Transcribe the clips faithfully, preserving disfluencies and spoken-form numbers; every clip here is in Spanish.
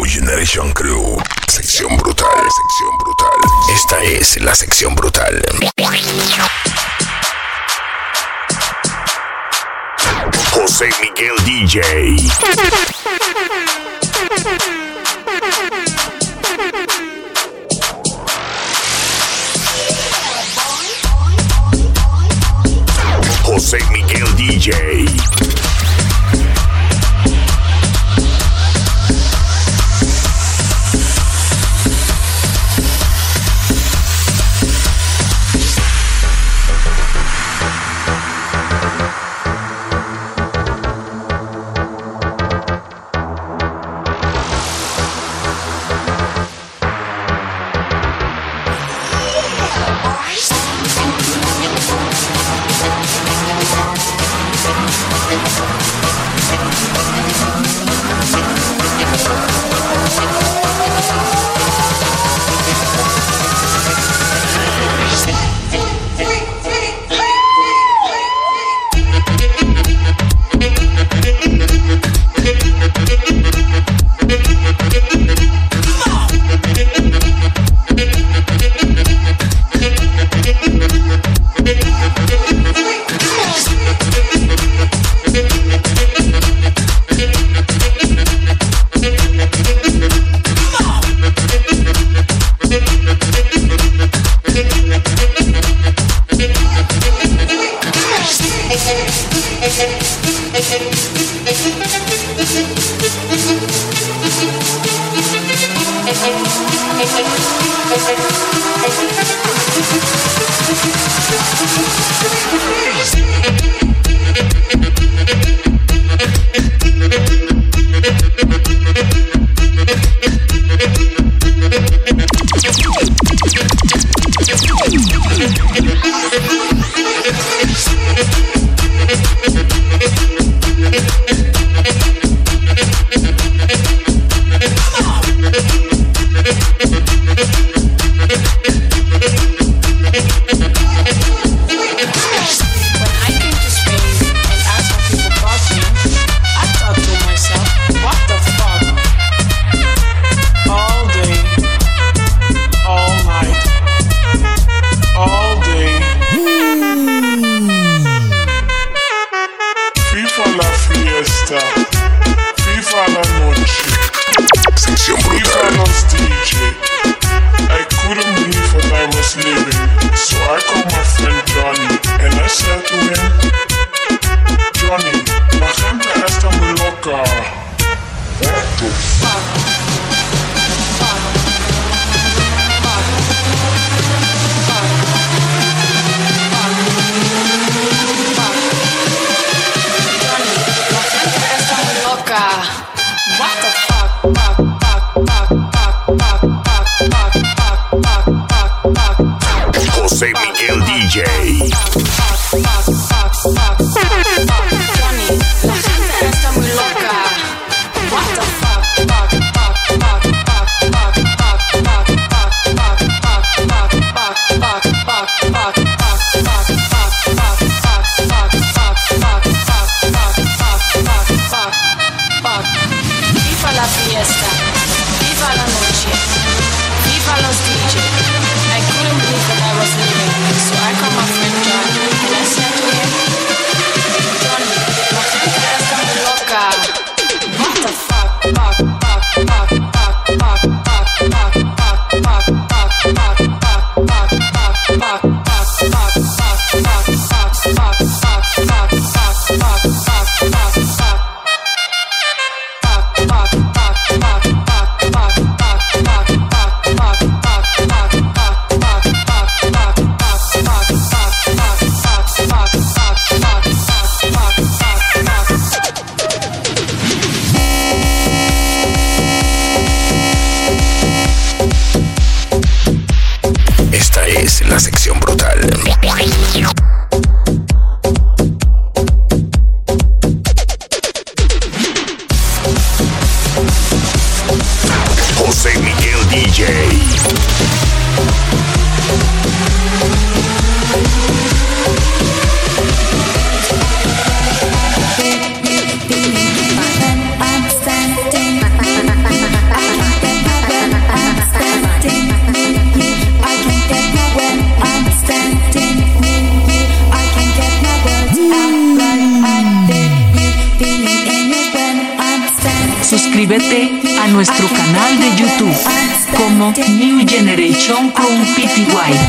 Generation Crew. Sección brutal, sección brutal. Esta es la sección brutal. José Miguel D J. José Miguel D J. José Miguel D J. La sección brutal. José Miguel D J. I'm standing Suscríbete a nuestro canal de YouTube como New Generation Crew P T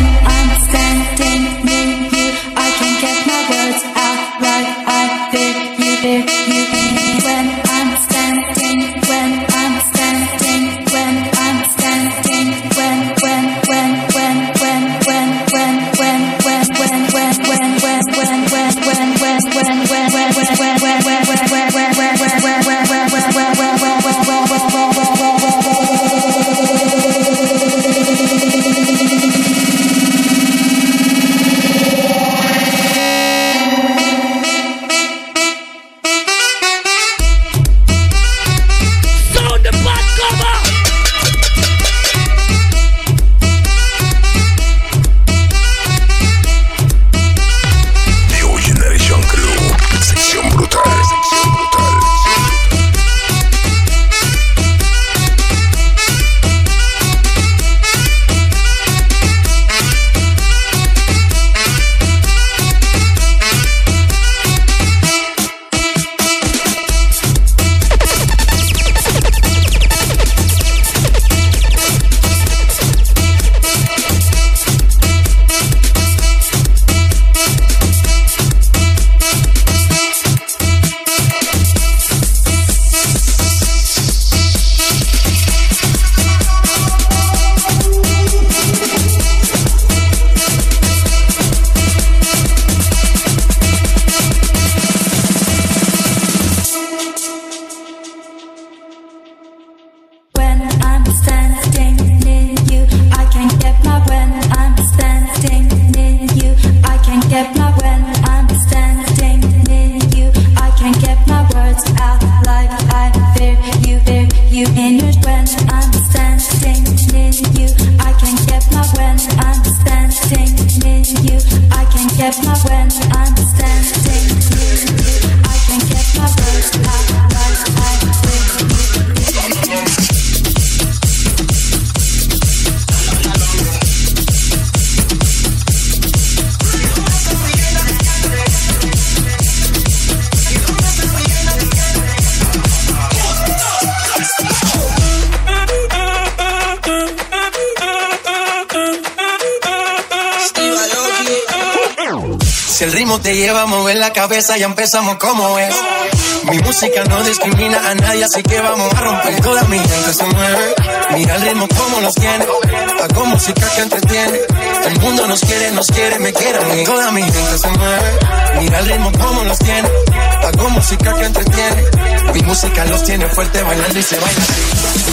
Si el ritmo te lleva a mover la cabeza, ya empezamos como es. Mi música no discrimina a nadie, así que vamos a romper. Toda mi gente se mueve. Mira el ritmo como nos tiene. Hago música que entretiene. El mundo nos quiere, nos quiere, me quiere a mí. Toda mi gente se mueve. Mira el ritmo como nos tiene. Hago música que entretiene. Mi música los tiene fuerte bailando y se baila así.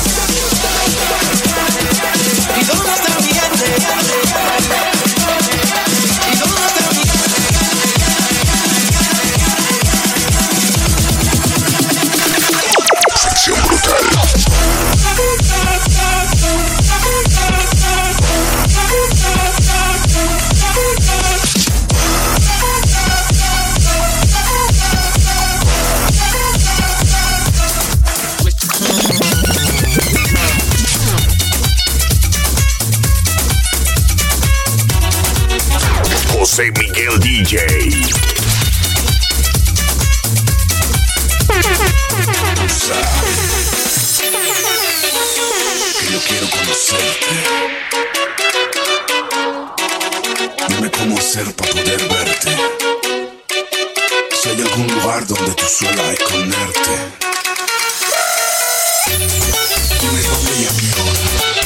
¿Y dónde está mi gente? ¿Y dónde está mi gente? Sección brutal. José Miguel D J. Que yo quiero conocerte. Dime cómo hacer para poder verte. Si hay algún lugar donde tú suelas esconderte. Dime dónde y a qué hora.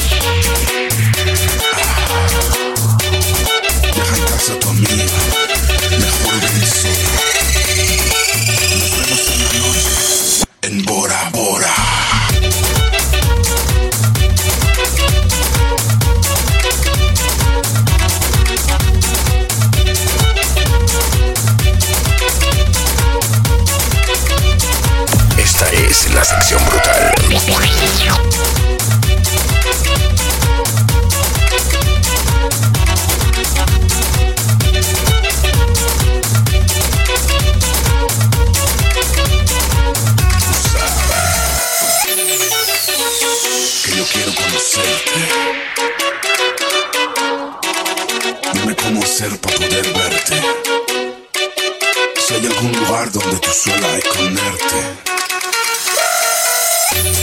Deja en casa a tu amiga. Mejor ven sola. Nos vemos en la noche. En Bora Bora. Esta es la sección brutal. Que yo quiero conocerte. Dime cómo hacer para poder verte. Si hay algún lugar donde tú suelas esconderte.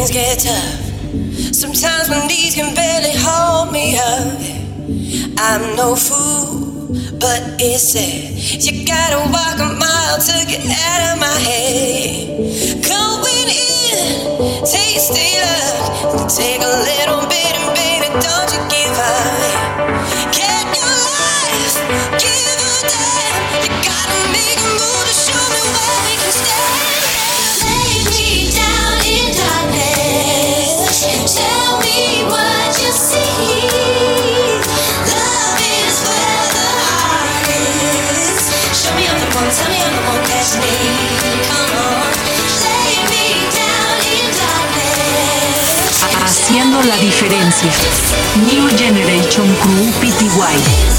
things get tough. Sometimes my knees can barely hold me up. I'm no fool, but it's sad. You gotta walk a mile to get out of my head. Going in, tasty love. Take a little bit and baby, don't you give up. Get your life, give a damn. You gotta make a move to show me where we can stand. Lay me down in darkness. Tell me what you see. Love is where the heart is. Show me I'm the one, tell me I'm the one that's me. Come on, lay me down in darkness. Haciendo la diferencia. New Generation Crew P T Y.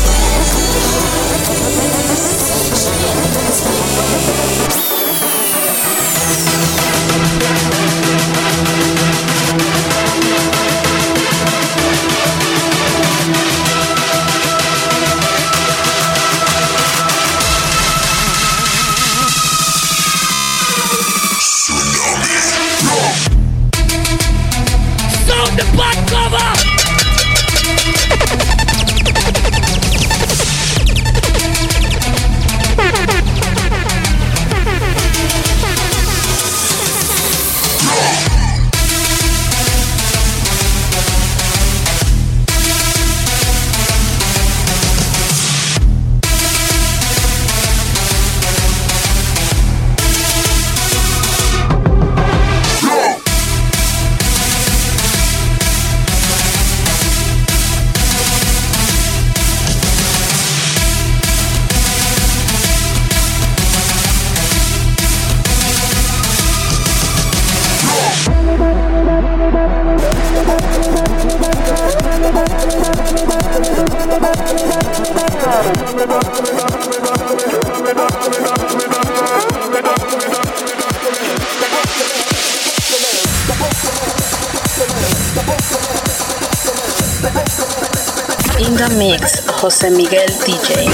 In the mix, Jose Miguel D J.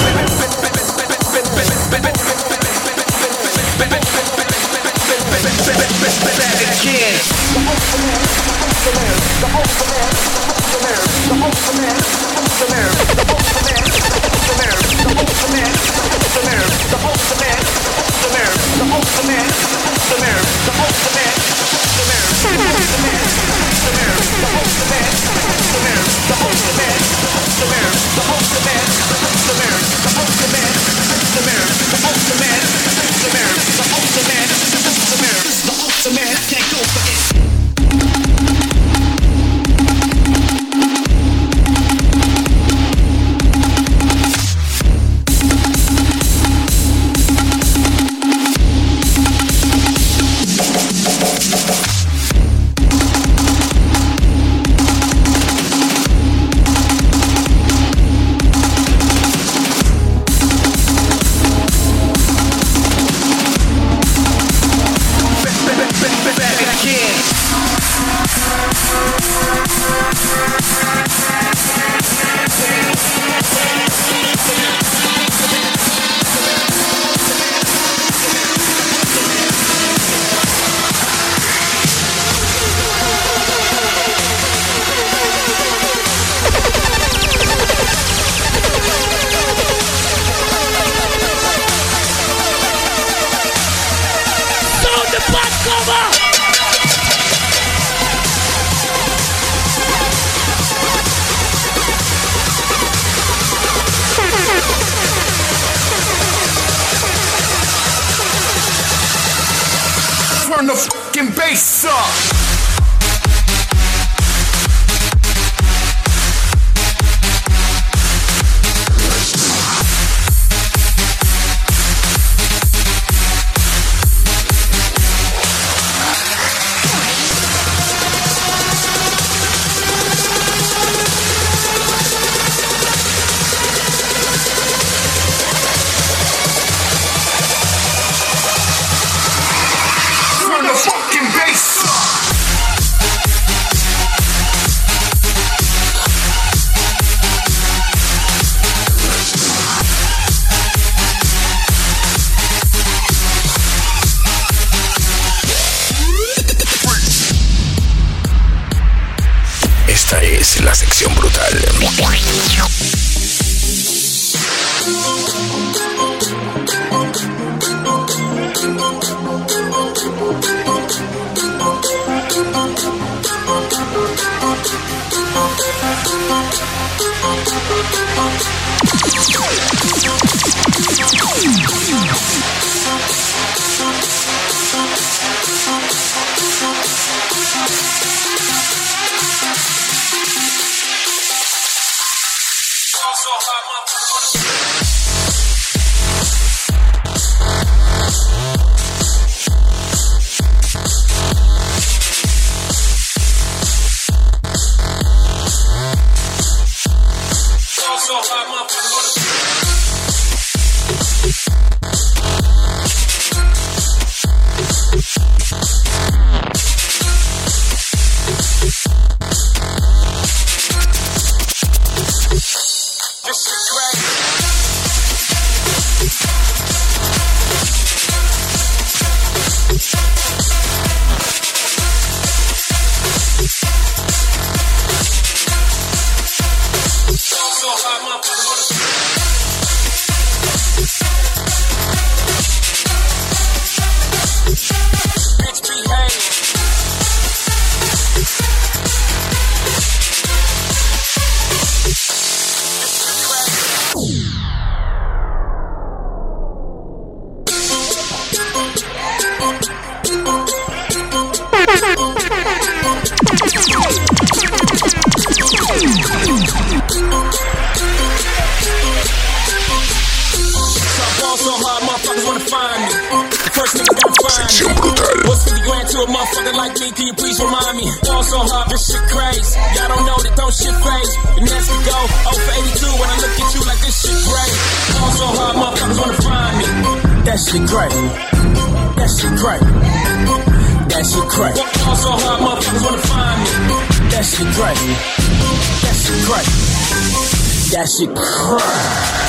Turn the fucking bass up. Turn the fucking bass up. es la sección brutal. Sección brutal. What's fifty grand to a motherfucker like me? Can you please remind me? Fall so hard, this shit crazy. Y'all don't know that don't shit phase. The next to go, oh for eighty-two when I look at you like this shit great. Fall so hard, motherfuckers wanna find me. That shit great. That shit great. That shit great. Fall so hard, motherfuckers wanna find me. That shit great. That shit great. That shit great.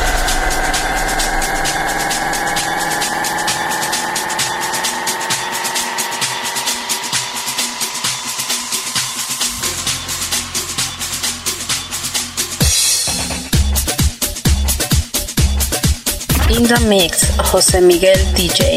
In the mix, José Miguel D J.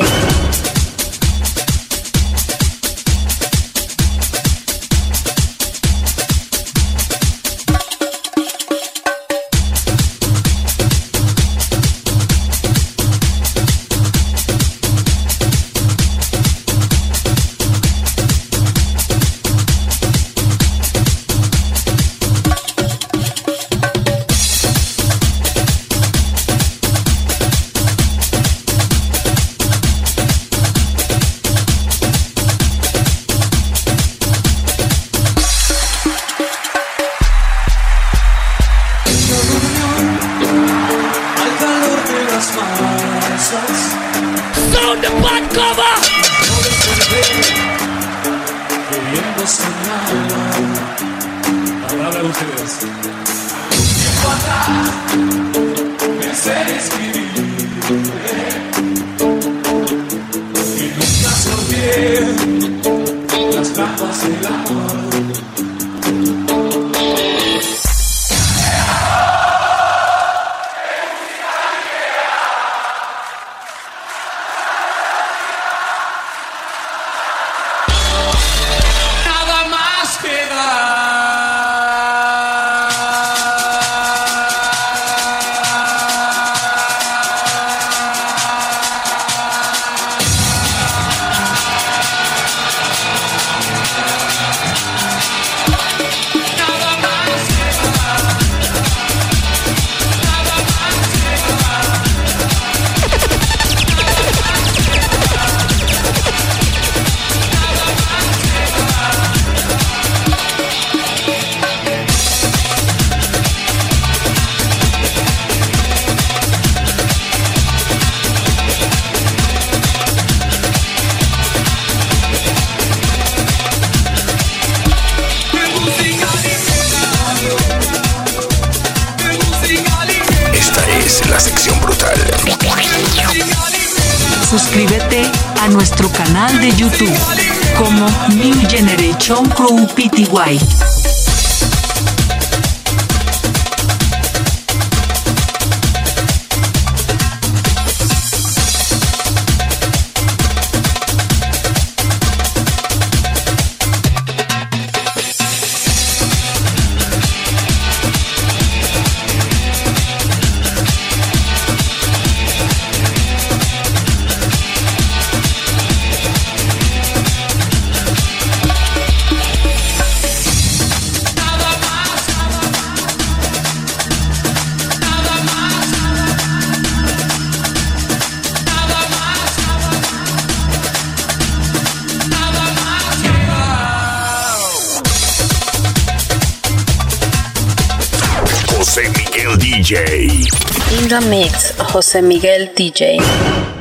Suscríbete a nuestro canal de YouTube como New Generation Crew P T Y. Miguel D J. In the mix, José Miguel D J.